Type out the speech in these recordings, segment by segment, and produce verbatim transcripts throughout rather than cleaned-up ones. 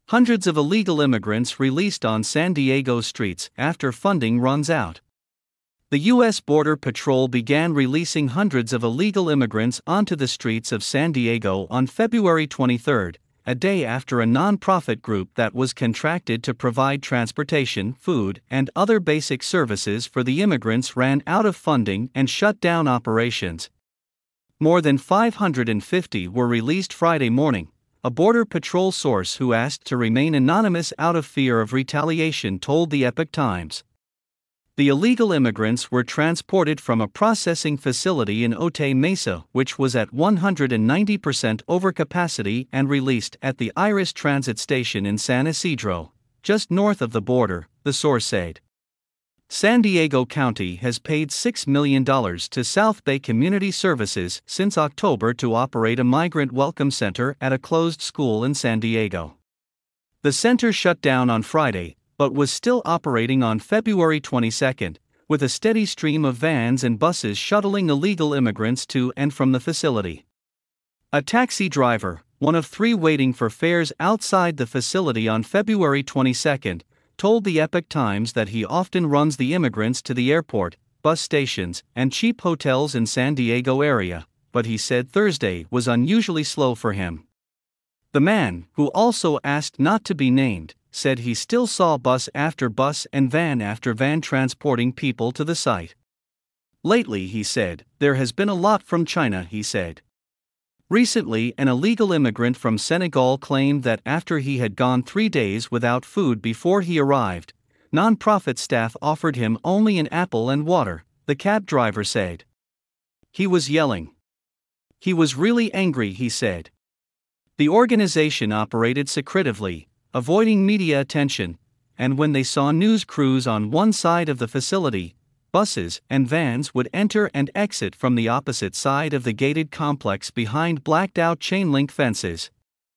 Hundreds of illegal immigrants released on San Diego streets after funding runs out. The U S Border Patrol began releasing hundreds of illegal immigrants onto the streets of San Diego on February twenty-third, a day after a non-profit group that was contracted to provide transportation, food, and other basic services for the immigrants ran out of funding and shut down operations. More than five hundred fifty were released Friday morning, a Border Patrol source who asked to remain anonymous out of fear of retaliation told the Epoch Times. The illegal immigrants were transported from a processing facility in Otay Mesa, which was at one hundred ninety percent overcapacity, and released at the Iris Transit Station in San Isidro, just north of the border, the source said. San Diego County has paid six million dollars to South Bay Community Services since October to operate a migrant welcome center at a closed school in San Diego. The center shut down on Friday, but was still operating on February twenty-second, with a steady stream of vans and buses shuttling illegal immigrants to and from the facility. A taxi driver, one of three waiting for fares outside the facility on February twenty-second, told the Epoch Times that he often runs the immigrants to the airport, bus stations, and cheap hotels in San Diego area, but he said Thursday was unusually slow for him. The man, who also asked not to be named, said he still saw bus after bus and van after van transporting people to the site. Lately, he said, there has been a lot from China, he said. Recently, an illegal immigrant from Senegal claimed that after he had gone three days without food before he arrived, non-profit staff offered him only an apple and water, the cab driver said. He was yelling. He was really angry, he said. The organization operated secretively, avoiding media attention, and when they saw news crews on one side of the facility, buses and vans would enter and exit from the opposite side of the gated complex behind blacked-out chain-link fences.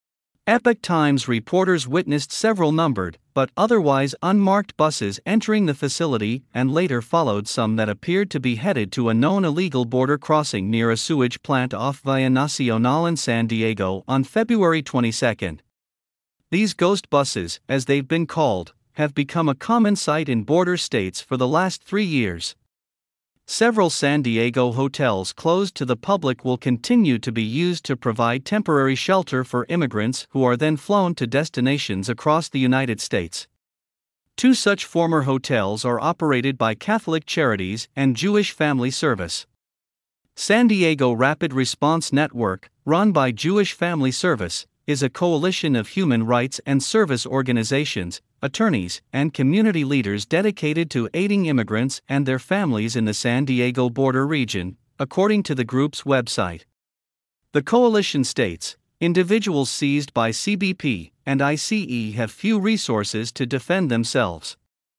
Epoch Times reporters witnessed several numbered, but otherwise unmarked buses entering the facility and later followed some that appeared to be headed to a known illegal border crossing near a sewage plant off Via Nacional in San Diego on February twenty-second. These ghost buses, as they've been called, have become a common sight in border states for the last three years. Several San Diego hotels closed to the public will continue to be used to provide temporary shelter for immigrants who are then flown to destinations across the United States. Two such former hotels are operated by Catholic Charities and Jewish Family Service. San Diego Rapid Response Network, run by Jewish Family Service, is a coalition of human rights and service organizations, attorneys, and community leaders dedicated to aiding immigrants and their families in the San Diego border region, according to the group's website. The coalition states, individuals seized by C B P and I C E have few resources to defend themselves.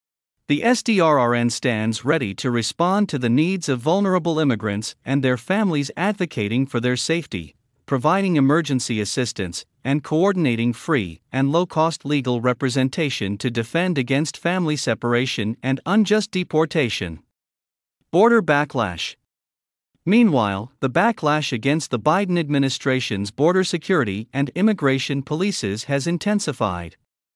The S D R R N stands ready to respond to the needs of vulnerable immigrants and their families, advocating for their safety, providing emergency assistance, and coordinating free and low-cost legal representation to defend against family separation and unjust deportation. Border backlash. Meanwhile, the backlash against the Biden administration's border security and immigration policies has intensified.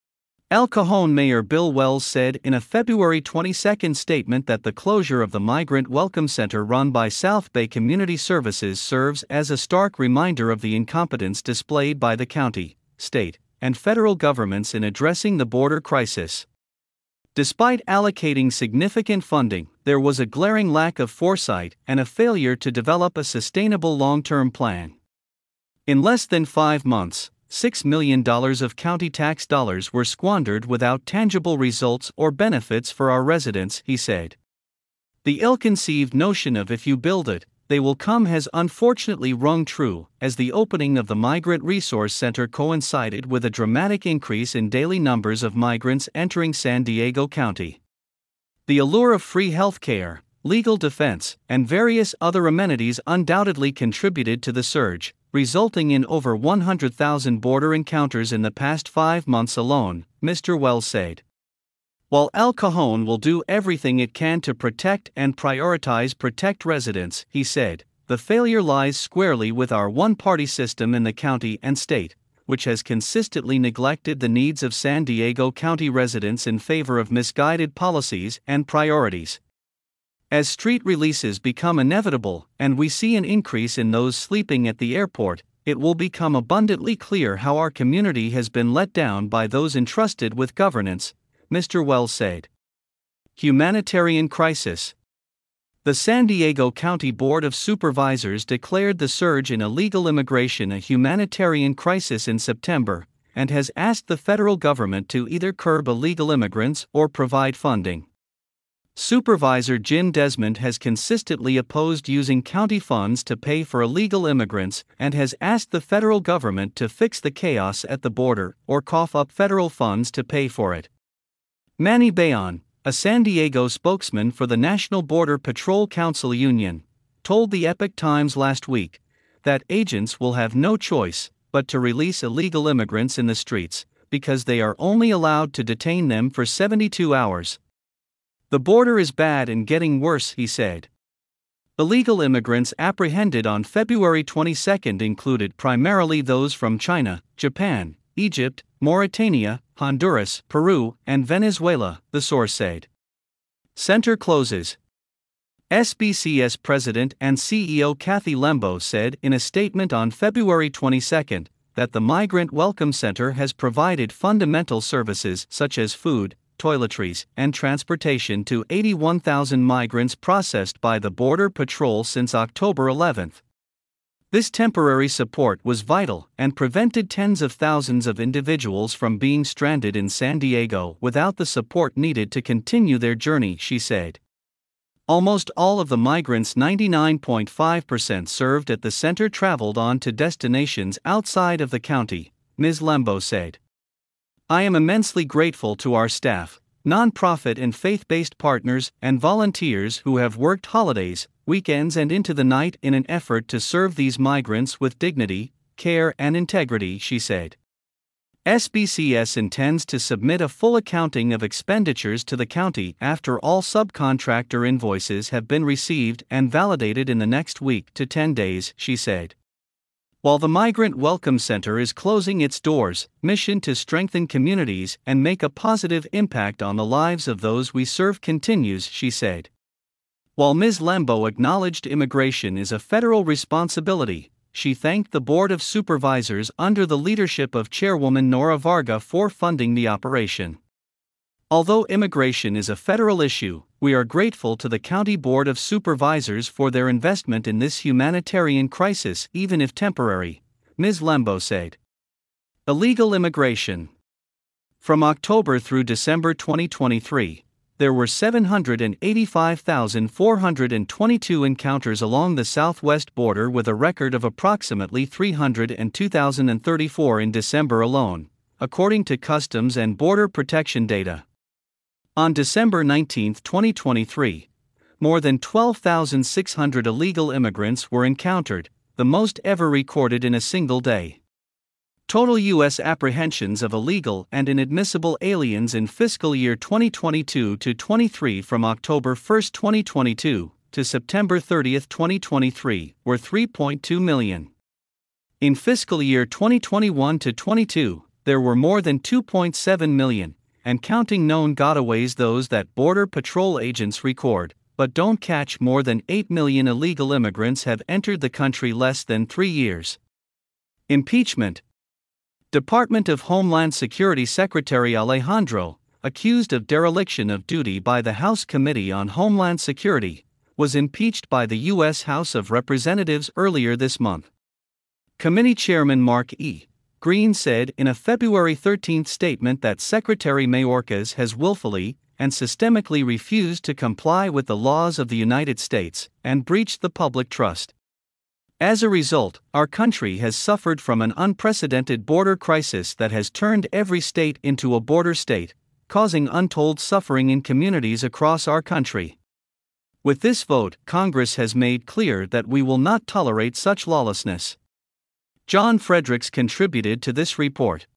El Cajon Mayor Bill Wells said in a February twenty-second statement that the closure of the Migrant Welcome Center run by South Bay Community Services serves as a stark reminder of the incompetence displayed by the county, state, and federal governments in addressing the border crisis. Despite allocating significant funding, there was a glaring lack of foresight and a failure to develop a sustainable long-term plan. In less than five months, six million dollars of county tax dollars were squandered without tangible results or benefits for our residents, he said. The ill-conceived notion of if you build it, they will come has unfortunately rung true, as the opening of the Migrant Resource Center coincided with a dramatic increase in daily numbers of migrants entering San Diego County. The allure of free health care, legal defense, and various other amenities undoubtedly contributed to the surge, resulting in over one hundred thousand border encounters in the past five months alone, Mister Wells said. While El Cajon will do everything it can to protect and prioritize protect residents, he said, the failure lies squarely with our one-party system in the county and state, which has consistently neglected the needs of San Diego County residents in favor of misguided policies and priorities. As street releases become inevitable, and we see an increase in those sleeping at the airport, it will become abundantly clear how our community has been let down by those entrusted with governance, Mister Wells said. Humanitarian crisis. The San Diego County Board of Supervisors declared the surge in illegal immigration a humanitarian crisis in September, and has asked the federal government to either curb illegal immigrants or provide funding. Supervisor Jim Desmond has consistently opposed using county funds to pay for illegal immigrants and has asked the federal government to fix the chaos at the border or cough up federal funds to pay for it. Manny Bayon, a San Diego spokesman for the National Border Patrol Council Union, told the Epoch Times last week that agents will have no choice but to release illegal immigrants in the streets because they are only allowed to detain them for seventy-two hours. The border is bad and getting worse, he said. Illegal immigrants apprehended on February twenty-second included primarily those from China, Japan, Egypt, Mauritania, Honduras, Peru, and Venezuela, the source said. Center closes. S B C S President and C E O Kathy Lembo said in a statement on February twenty-second that the Migrant Welcome Center has provided fundamental services such as food, toiletries, and transportation to eighty-one thousand migrants processed by the Border Patrol since October eleventh. This temporary support was vital and prevented tens of thousands of individuals from being stranded in San Diego without the support needed to continue their journey, she said. Almost all of the migrants, ninety-nine point five percent served at the center, traveled on to destinations outside of the county, Miz Lembo said. I am immensely grateful to our staff, nonprofit and faith-based partners, and volunteers who have worked holidays, weekends, and into the night in an effort to serve these migrants with dignity, care, and integrity, she said. S B C S intends to submit a full accounting of expenditures to the county after all subcontractor invoices have been received and validated in the next week to ten days, she said. While the Migrant Welcome Center is closing its doors, mission to strengthen communities and make a positive impact on the lives of those we serve continues, she said. While Miz Lembo acknowledged immigration is a federal responsibility, she thanked the Board of Supervisors under the leadership of Chairwoman Nora Varga for funding the operation. Although immigration is a federal issue, we are grateful to the County Board of Supervisors for their investment in this humanitarian crisis, even if temporary, Miz Lembo said. Illegal immigration. From October through December twenty twenty-three, there were seven hundred eighty-five thousand four hundred twenty-two encounters along the southwest border, with a record of approximately three hundred two thousand thirty-four in December alone, according to Customs and Border Protection data. On December nineteenth, twenty twenty-three, more than twelve thousand six hundred illegal immigrants were encountered, the most ever recorded in a single day. Total U S apprehensions of illegal and inadmissible aliens in fiscal year twenty twenty-two to twenty-three from October first, twenty twenty-two to September thirtieth, twenty twenty-three were three point two million. In fiscal year twenty twenty-one to twenty-two, there were more than two point seven million, and counting known gotaways, those that Border Patrol agents record but don't catch. More than eight million illegal immigrants have entered the country less than three years. Impeachment. Department of Homeland Security Secretary Alejandro, accused of dereliction of duty by the House Committee on Homeland Security, was impeached by the U S House of Representatives earlier this month. Committee Chairman Mark E. Green said in a February thirteenth statement that Secretary Mayorkas has willfully and systemically refused to comply with the laws of the United States and breached the public trust. As a result, our country has suffered from an unprecedented border crisis that has turned every state into a border state, causing untold suffering in communities across our country. With this vote, Congress has made clear that we will not tolerate such lawlessness. John Fredericks contributed to this report.